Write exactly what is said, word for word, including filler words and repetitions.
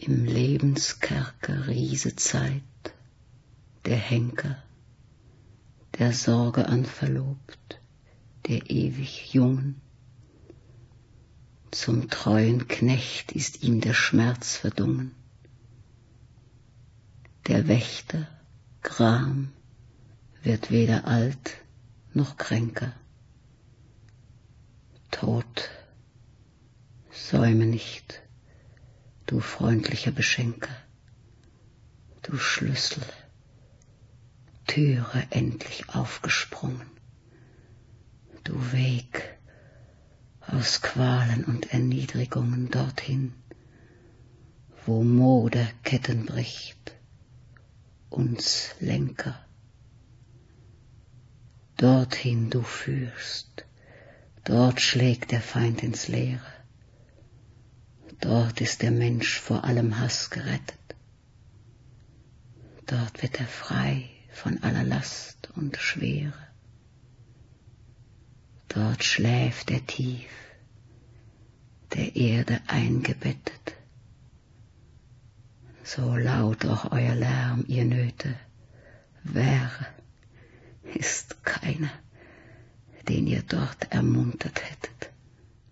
Im Lebenskerker Riesezeit, der Henker, der Sorge anverlobt, der ewig Jungen. Zum treuen Knecht ist ihm der Schmerz verdungen. Der Wächter, Gram, wird weder alt noch kränker. Tod, säume nicht, du freundlicher Beschenker, du Schlüssel, Türe endlich aufgesprungen, du Weg aus Qualen und Erniedrigungen dorthin, wo Mode Ketten bricht, uns Lenker. Dorthin du führst, dort schlägt der Feind ins Leere, dort ist der Mensch vor allem Hass gerettet, dort wird er frei von aller Last und Schwere, dort schläft er tief, der Erde eingebettet, so laut auch euer Lärm, ihr Nöte, wäre, ist keiner, den ihr dort ermuntert hättet.